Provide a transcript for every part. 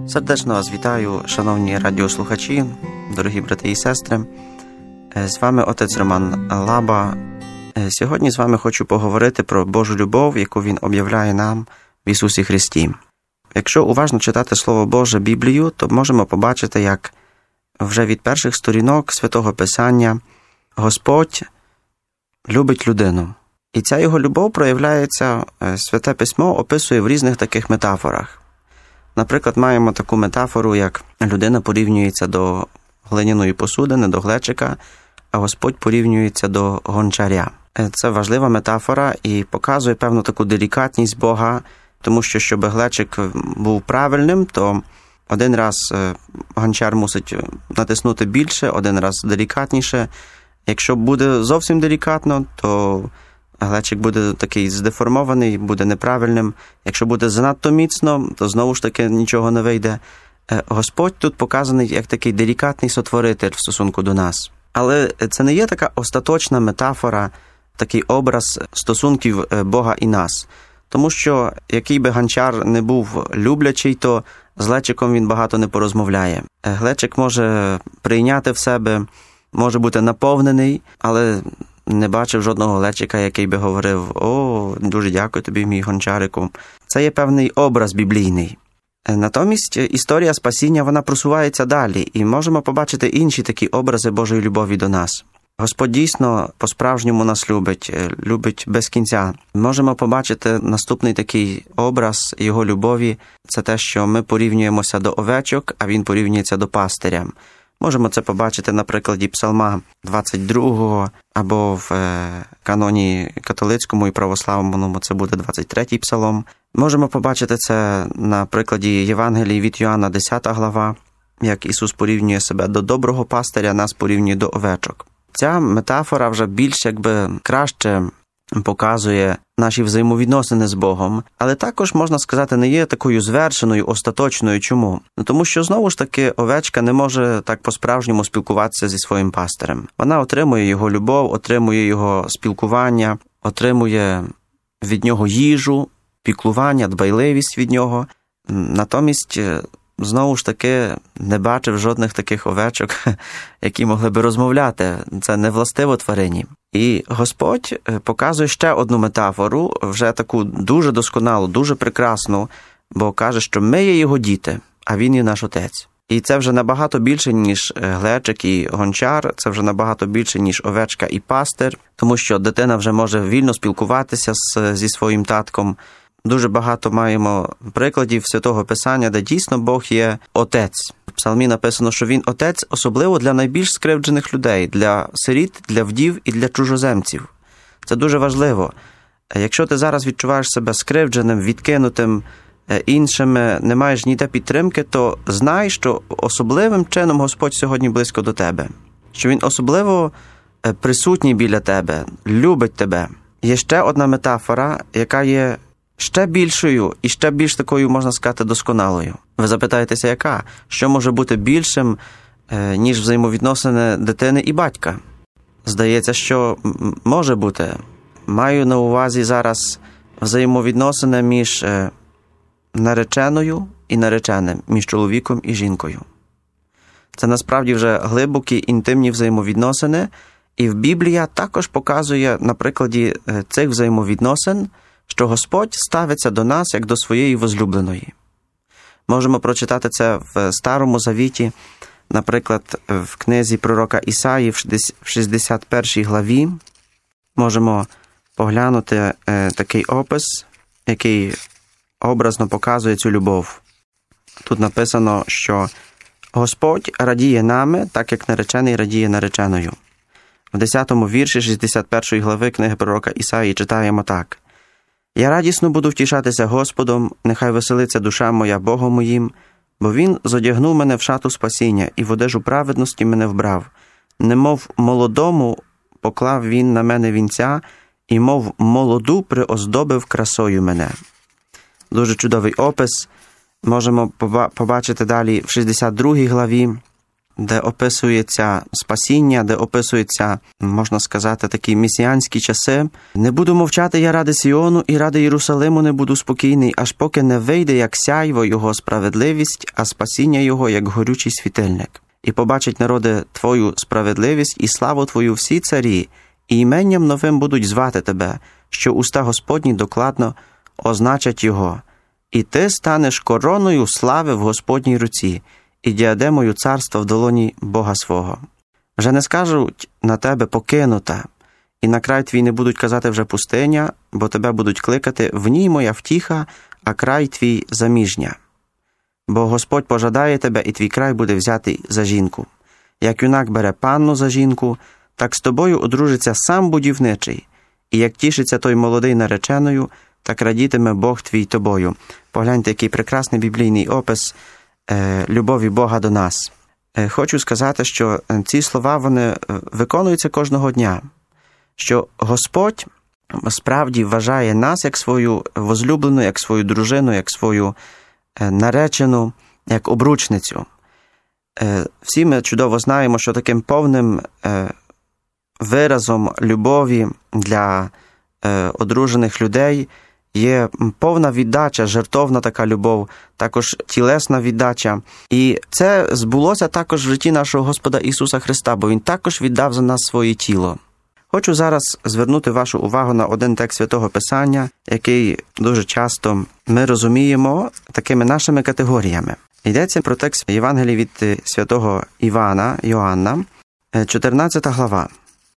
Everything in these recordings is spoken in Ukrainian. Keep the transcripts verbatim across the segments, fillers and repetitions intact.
Сердечно вас вітаю, шановні радіослухачі, дорогі брати і сестри. З вами отець Роман Лаба. Сьогодні з вами хочу поговорити про Божу любов, яку Він об'являє нам в Ісусі Христі. Якщо уважно читати Слово Боже, Біблію, то можемо побачити, як вже від перших сторінок Святого Писання Господь любить людину. І ця Його любов проявляється, Святе Письмо описує в різних таких метафорах. Наприклад, маємо таку метафору, як людина порівнюється до глиняної посудини, до глечика, а Господь порівнюється до гончаря. Це важлива метафора і показує певну таку делікатність Бога, тому що, щоб глечик був правильним, то один раз гончар мусить натиснути більше, один раз делікатніше. Якщо буде зовсім делікатно, то глечик буде такий здеформований, буде неправильним. Якщо буде занадто міцно, то знову ж таки нічого не вийде. Господь тут показаний як такий делікатний сотворитель в стосунку до нас. Але це не є така остаточна метафора, такий образ стосунків Бога і нас. Тому що, який би гончар не був люблячий, то з глечиком він багато не порозмовляє. Глечик може прийняти в себе, може бути наповнений, але не бачив жодного глечика, який би говорив: «О, дуже дякую тобі, мій гончарику». Це є певний образ біблійний. Натомість історія спасіння, вона просувається далі, і можемо побачити інші такі образи Божої любові до нас. Господь дійсно по-справжньому нас любить, любить без кінця. Можемо побачити наступний такий образ Його любові – це те, що ми порівнюємося до овечок, а Він порівнюється до пастиря. Можемо це побачити на прикладі Псалма двадцять другого, або в каноні католицькому і православному це буде двадцять третій псалом. Можемо побачити це на прикладі Євангелії від Йоанна, десята глава, як Ісус порівнює себе до доброго пастиря, нас порівнює до овечок. Ця метафора вже більш якби краще показує наші взаємовідносини з Богом, але також, можна сказати, не є такою звершеною, остаточною. Чому? Ну, тому що, знову ж таки, овечка не може так по-справжньому спілкуватися зі своїм пастирем. Вона отримує його любов, отримує його спілкування, отримує від нього їжу, піклування, дбайливість від нього. Натомість, знову ж таки, не бачив жодних таких овечок, які могли би розмовляти. Це не властиво тварині. І Господь показує ще одну метафору, вже таку дуже досконалу, дуже прекрасну, бо каже, що ми є Його діти, а Він є наш Отець. І це вже набагато більше, ніж глечик і гончар, це вже набагато більше, ніж овечка і пастир, тому що дитина вже може вільно спілкуватися з, зі своїм татком. Дуже багато маємо прикладів Святого Писання, де дійсно Бог є Отець. В Псалмі написано, що Він Отець особливо для найбільш скривджених людей, для сиріт, для вдів і для чужоземців. Це дуже важливо. Якщо ти зараз відчуваєш себе скривдженим, відкинутим іншими, не маєш ніде підтримки, то знай, що особливим чином Господь сьогодні близько до тебе. Що Він особливо присутній біля тебе, любить тебе. Є ще одна метафора, яка є ще більшою і ще більш такою, можна сказати, досконалою. Ви запитаєтеся, яка? Що може бути більшим, ніж взаємовідносини дитини і батька? Здається, що може бути. Маю на увазі зараз взаємовідносини між нареченою і нареченим, між чоловіком і жінкою. Це насправді вже глибокі, інтимні взаємовідносини, і в Біблія також показує на прикладі цих взаємовідносин, що Господь ставиться до нас як до своєї возлюбленої. Можемо прочитати це в Старому Завіті, наприклад, в книзі пророка Ісаї в шістдесят першій главі. Можемо поглянути такий опис, який образно показує цю любов. Тут написано, що Господь радіє нами, так як наречений радіє нареченою. В десятому вірші шістдесят першої глави книги пророка Ісаї читаємо так: «Я радісно буду втішатися Господом, нехай веселиться душа моя Богом моїм, бо Він зодягнув мене в шату спасіння і в одежу праведності мене вбрав. Немов молодому поклав Він на мене вінця, і мов молоду приоздобив красою мене». Дуже чудовий опис. Можемо побачити далі в шістдесят другій главі де описується спасіння, де описується, можна сказати, такі месіанські часи. «Не буду мовчати я ради Сіону, і ради Єрусалиму не буду спокійний, аж поки не вийде, як сяйво його справедливість, а спасіння його, як горючий світильник. І побачать народи твою справедливість і славу твою всі царі, і іменням новим будуть звати тебе, що уста Господні докладно означать його. І ти станеш короною слави в Господній руці, і діадемою царства в долоні Бога свого. Вже не скажуть на тебе покинута, і на край твій не будуть казати вже пустиня, бо тебе будуть кликати в ній моя втіха, а край твій заміжня. Бо Господь пожадає тебе, і твій край буде взятий за жінку. Як юнак бере панну за жінку, так з тобою одружиться сам будівничий, і як тішиться той молодий нареченою, так радітиме Бог твій тобою». Погляньте, який прекрасний біблійний опис е, любові Бога до нас. Е, хочу сказати, що ці слова, вони виконуються кожного дня. Що Господь справді вважає нас як свою возлюблену, як свою дружину, як свою е, наречену, як обручницю. Е, всі ми чудово знаємо, що таким повним е, виразом любові для е, одружених людей є повна віддача, жертовна така любов, також тілесна віддача. І це збулося також в житті нашого Господа Ісуса Христа, бо Він також віддав за нас своє тіло. Хочу зараз звернути вашу увагу на один текст Святого Писання, який дуже часто ми розуміємо такими нашими категоріями. Йдеться про текст Євангелії від святого Івана, Йоанна, чотирнадцята глава.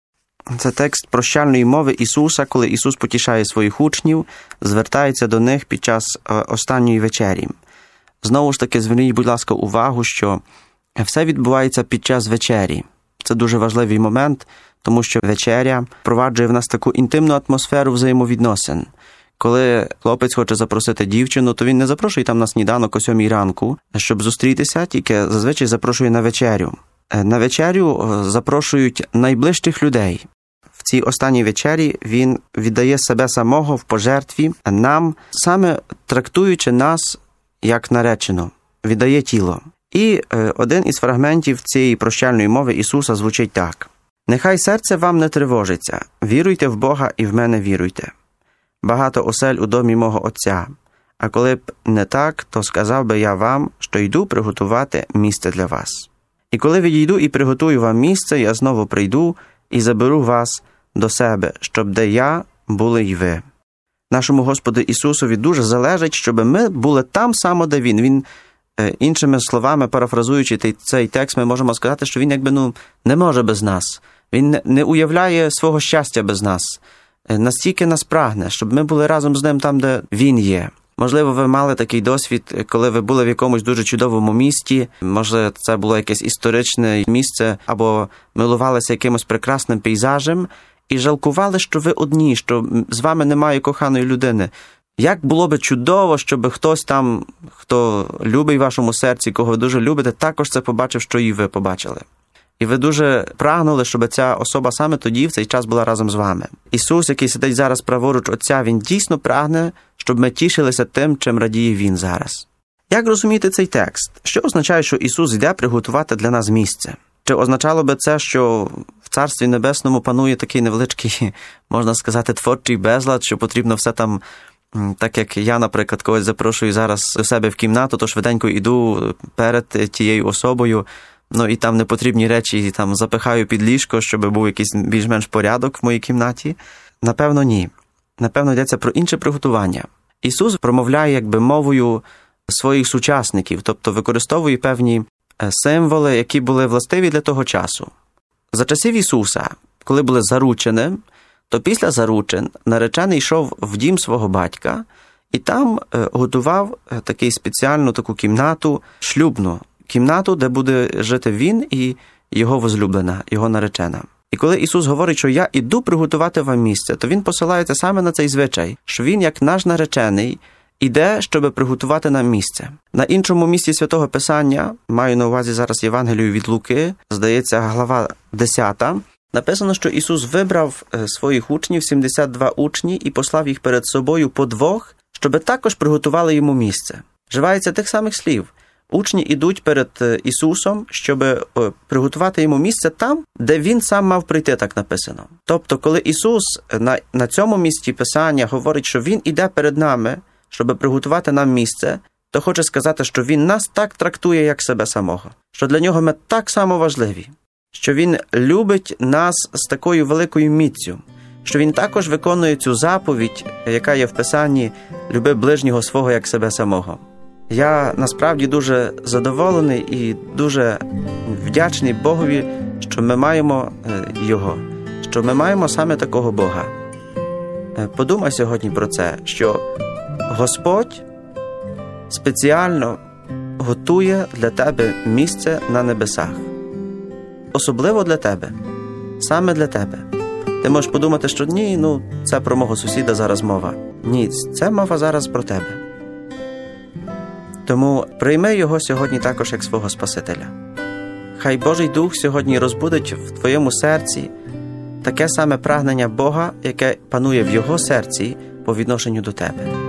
Це текст прощальної мови Ісуса, коли Ісус потішає своїх учнів, звертається до них під час останньої вечері. Знову ж таки, зверніть, будь ласка, увагу, що все відбувається під час вечері. Це дуже важливий момент, тому що вечеря впроваджує в нас таку інтимну атмосферу взаємовідносин. Коли хлопець хоче запросити дівчину, то він не запрошує там на сніданок о сьомій ранку, щоб зустрітися, тільки зазвичай запрошує на вечерю. На вечерю запрошують найближчих людей. В цій останній вечері він віддає себе самого в пожертві нам, саме трактуючи нас як наречену, віддає тіло. І один із фрагментів цієї прощальної мови Ісуса звучить так. «Нехай серце вам не тривожиться, віруйте в Бога і в мене віруйте. Багато осель у домі мого Отця, а коли б не так, то сказав би я вам, що йду приготувати місце для вас. І коли відійду і приготую вам місце, я знову прийду і заберу вас до себе, щоб де я були й ви». Нашому Господу Ісусові дуже залежить, щоб ми були там само, де Він. Він, іншими словами, парафразуючи цей текст, ми можемо сказати, що Він якби ну, не може без нас. Він не уявляє свого щастя без нас. Настільки нас прагне, щоб ми були разом з Ним там, де Він є. Можливо, ви мали такий досвід, коли ви були в якомусь дуже чудовому місті, може, це було якесь історичне місце, або милувалися якимось прекрасним пейзажем, і жалкували, що ви одні, що з вами немає коханої людини. Як було би чудово, щоб хтось там, хто любить в вашому серці, кого ви дуже любите, також це побачив, що і ви побачили. І ви дуже прагнули, щоб ця особа саме тоді, в цей час, була разом з вами. Ісус, який сидить зараз праворуч Отця, Він дійсно прагне, щоб ми тішилися тим, чим радіє Він зараз. Як розуміти цей текст? Що означає, що Ісус йде приготувати для нас місце? Чи означало би це, що в Царстві Небесному панує такий невеличкий, можна сказати, творчий безлад, що потрібно все там, так як я, наприклад, когось запрошую зараз до себе в кімнату, то швиденько йду перед тією особою, ну і там непотрібні речі там запихаю під ліжко, щоб був якийсь більш-менш порядок в моїй кімнаті? Напевно, ні. Напевно, йдеться про інше приготування. Ісус промовляє якби мовою своїх сучасників, тобто використовує певні символи, які були властиві для того часу. За часів Ісуса, коли були заручені, то після заручин наречений йшов в дім свого батька і там готував таку спеціальну таку кімнату, шлюбну кімнату, де буде жити він і його возлюблена, його наречена. І коли Ісус говорить, що я іду приготувати вам місце, то Він посилається саме на цей звичай, що Він, як наш наречений, іде, щоб приготувати нам місце. На іншому місці Святого Писання, маю на увазі зараз Євангелію від Луки, здається, глава десята, написано, що Ісус вибрав своїх учнів, сімдесят два учні, і послав їх перед собою по двох, щоб також приготували йому місце. Вживається тих самих слів. Учні йдуть перед Ісусом, щоб приготувати йому місце там, де він сам мав прийти, так написано. Тобто, коли Ісус на, на цьому місці Писання говорить, що Він іде перед нами, щоб приготувати нам місце, то хоче сказати, що Він нас так трактує, як себе самого. Що для Нього ми так само важливі. Що Він любить нас з такою великою міцю. Що Він також виконує цю заповідь, яка є в Писанні «Люби ближнього свого, як себе самого». Я насправді дуже задоволений і дуже вдячний Богові, що ми маємо Його, що ми маємо саме такого Бога. Подумай сьогодні про це, що Господь спеціально готує для тебе місце на небесах. Особливо для тебе, саме для тебе. Ти можеш подумати, що ні, ну це про мого сусіда зараз мова. Ні, це мова зараз про тебе. Тому прийми його сьогодні також як свого Спасителя. Хай Божий Дух сьогодні розбудить в твоєму серці таке саме прагнення Бога, яке панує в його серці по відношенню до тебе.